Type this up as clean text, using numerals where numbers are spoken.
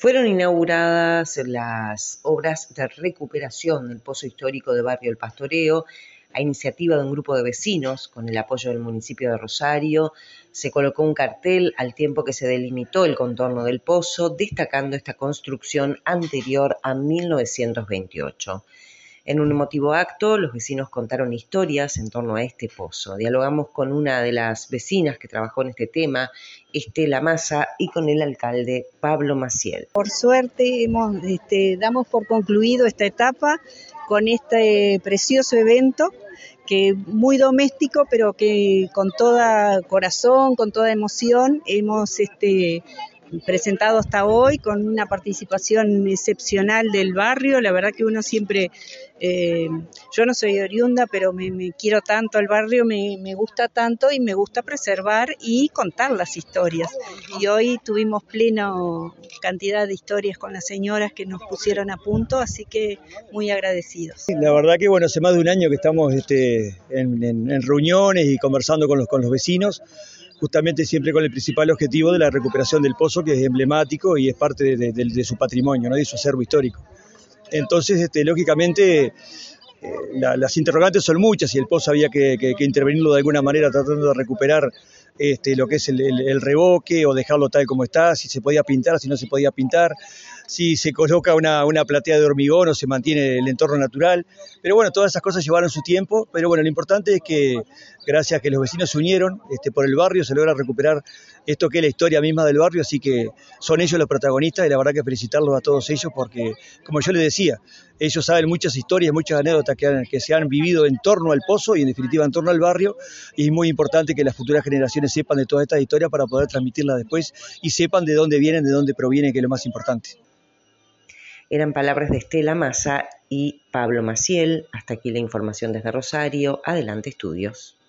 Fueron inauguradas las obras de recuperación del pozo histórico de Barrio El Pastoreo, a iniciativa de un grupo de vecinos, con el apoyo del municipio de Rosario. Se colocó un cartel al tiempo que se delimitó el contorno del pozo, destacando esta construcción anterior a 1928. En un emotivo acto, los vecinos contaron historias en torno a este pozo. Dialogamos con una de las vecinas que trabajó en este tema, Estela Massa, y con el alcalde Pablo Maciel. Por suerte damos por concluido esta etapa con este precioso evento, que muy doméstico, pero que con todo corazón, con toda emoción hemos presentado hasta hoy, con una participación excepcional del barrio. La verdad que uno siempre, yo no soy oriunda, pero me quiero tanto al barrio, me gusta tanto y me gusta preservar y contar las historias. Y hoy tuvimos plena cantidad de historias con las señoras que nos pusieron a punto, así que muy agradecidos. La verdad que hace más de un año que estamos en reuniones y conversando con los vecinos, justamente siempre con el principal objetivo de la recuperación del pozo, que es emblemático y es parte de su patrimonio, ¿no? De su acervo histórico. Entonces, lógicamente, las interrogantes son muchas y el pozo había que intervenirlo de alguna manera tratando de recuperar lo que es el revoque o dejarlo tal como está, si se podía pintar, si no se podía pintar, si se coloca una platea de hormigón o se mantiene el entorno natural. Pero bueno, todas esas cosas llevaron su tiempo, pero bueno, lo importante es que gracias a que los vecinos se unieron por el barrio, se logra recuperar esto que es la historia misma del barrio, así que son ellos los protagonistas y la verdad que felicitarlos a todos ellos porque, como yo les decía, ellos saben muchas historias, muchas anécdotas que se han vivido en torno al pozo y en definitiva en torno al barrio, y es muy importante que las futuras generaciones sepan de todas estas historias para poder transmitirlas después y sepan de dónde vienen, de dónde provienen, que es lo más importante. Eran palabras de Estela Massa y Pablo Maciel. Hasta aquí la información desde Rosario. Adelante, estudios.